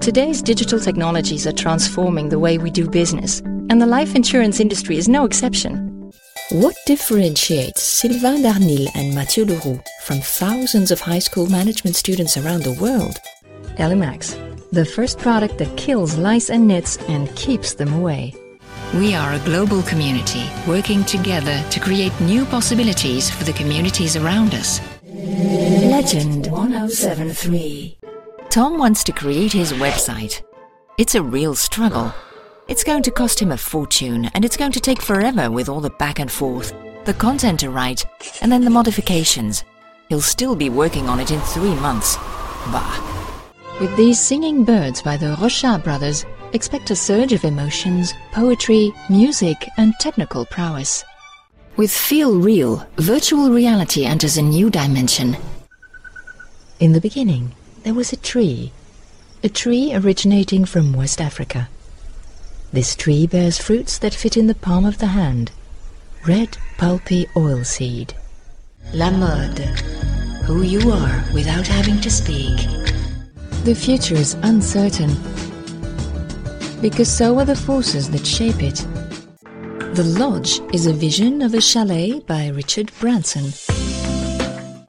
Today's digital technologies are transforming the way we do business, and the life insurance industry is no exception. What differentiates Sylvain Darnil and Mathieu Leroux from thousands of high school management students around the world? Elimax, the first product that kills lice and nits and keeps them away. We are a global community working together to create new possibilities for the communities around us. Legend 1073. Tom wants to create his website. It's a real struggle. It's going to cost him a fortune, and it's going to take forever with all the back and forth, the content to write, and then the modifications. He'll still be working on it in 3 months. Bah. With these singing birds by the Rochard brothers, expect a surge of emotions, poetry, music, and technical prowess. With Feel Real, virtual reality enters a new dimension. In the beginning, there was a tree originating from West Africa. This tree bears fruits that fit in the palm of the hand. Red, pulpy oilseed. La mode. Who you are without having to speak. The future is uncertain, because so are the forces that shape it. The Lodge is a vision of a chalet by Richard Branson.